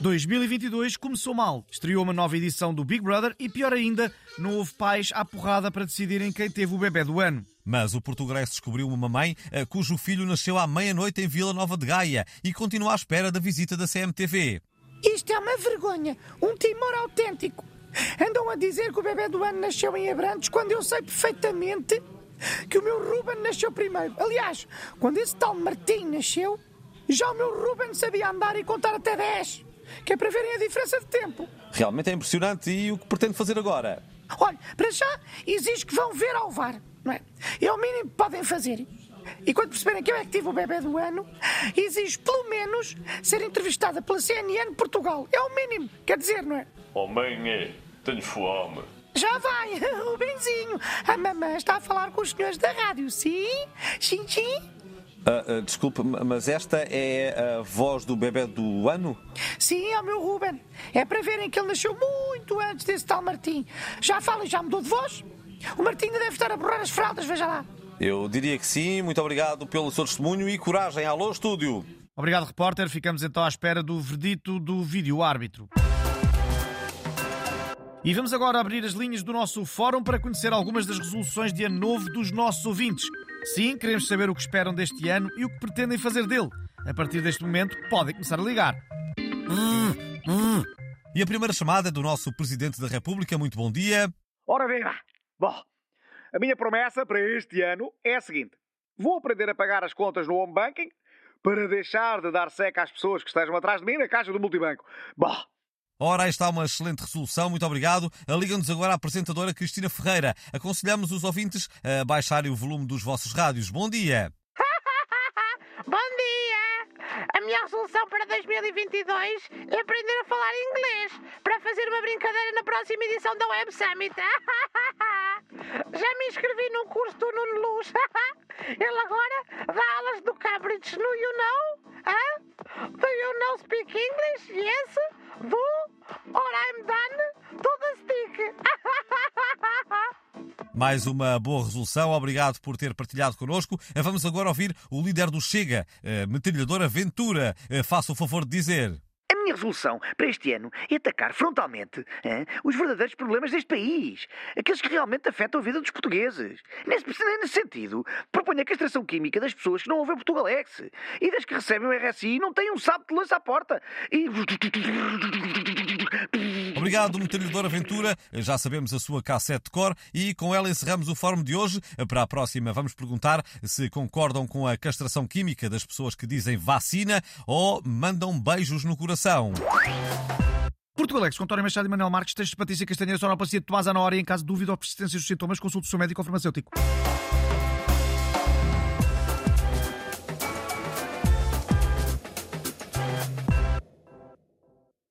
2022 começou mal. Estreou uma nova edição do Big Brother e, pior ainda, não houve pais à porrada para decidirem quem teve o bebé do ano. Mas o português descobriu uma mãe cujo filho nasceu à meia-noite em Vila Nova de Gaia e continua à espera da visita da CMTV. Isto é uma vergonha, um timor autêntico. Andam a dizer que o bebé do ano nasceu em Abrantes quando eu sei perfeitamente que o meu Ruben nasceu primeiro. Aliás, quando esse tal Martim nasceu, já o meu Ruben sabia andar e contar até 10, que é para verem a diferença de tempo. Realmente é impressionante. E o que pretende fazer agora? Olha, para já exige que vão ver ao VAR, não é? É o mínimo que podem fazer. E quando perceberem que eu é que tive o bebé do ano, exige pelo menos ser entrevistada pela CNN Portugal. É o mínimo, quer dizer, não é? Oh mãe, tenho fome. Já vai, o Benzinho. A mamãe está a falar com os senhores da rádio, sim? Sim, sim? Desculpe, mas esta é a voz do bebé do ano? Sim, é o meu Ruben. É para verem que ele nasceu muito antes desse tal Martim. Já fala e já mudou de voz? O Martim ainda deve estar a borrar as fraldas, veja lá. Eu diria que sim. Muito obrigado pelo seu testemunho e coragem. Alô, estúdio! Obrigado, repórter. Ficamos então à espera do verdito do vídeo-árbitro. E vamos agora abrir as linhas do nosso fórum para conhecer algumas das resoluções de ano novo dos nossos ouvintes. Sim, queremos saber o que esperam deste ano e o que pretendem fazer dele. A partir deste momento, podem começar a ligar. E a primeira chamada é do nosso Presidente da República. Muito bom dia. Ora viva! Bom, a minha promessa para este ano é a seguinte. Vou aprender a pagar as contas no home banking para deixar de dar seca às pessoas que estejam atrás de mim na caixa do multibanco. Bom... Ora, aí está uma excelente resolução, muito obrigado. Liga-nos agora a apresentadora Cristina Ferreira. Aconselhamos os ouvintes a baixarem o volume dos vossos rádios. Bom dia! Bom dia! A minha resolução para 2022 é aprender a falar inglês para fazer uma brincadeira na próxima edição da Web Summit. Já me inscrevi num curso do Nuno Luz. Ele agora dá aulas do Cambridge no You Know. Do you know speak English? Yes? Do? Or I'm done? To the stick. Mais uma boa resolução. Obrigado por ter partilhado connosco. Vamos agora ouvir o líder do Chega, metralhadora Ventura. Faça o favor de dizer... A minha resolução para este ano é atacar frontalmente os verdadeiros problemas deste país. Aqueles que realmente afetam a vida dos portugueses. Nesse sentido, proponho a castração química das pessoas que não ouvem Portugalex e das que recebem o RSI e não têm um sapo de lança à porta. Obrigado, metralhadora Ventura. Já sabemos a sua cassete de cor e com ela encerramos o fórum de hoje. Para a próxima vamos perguntar se concordam com a castração química das pessoas que dizem vacina ou mandam beijos no coração. Portugalex, com António Machado e Manuel Marques, textos de Patrícia Castanheira, sonoplastia de Tomás Ana Hora e em caso de dúvida ou persistência dos sintomas, consulte o seu médico ou farmacêutico.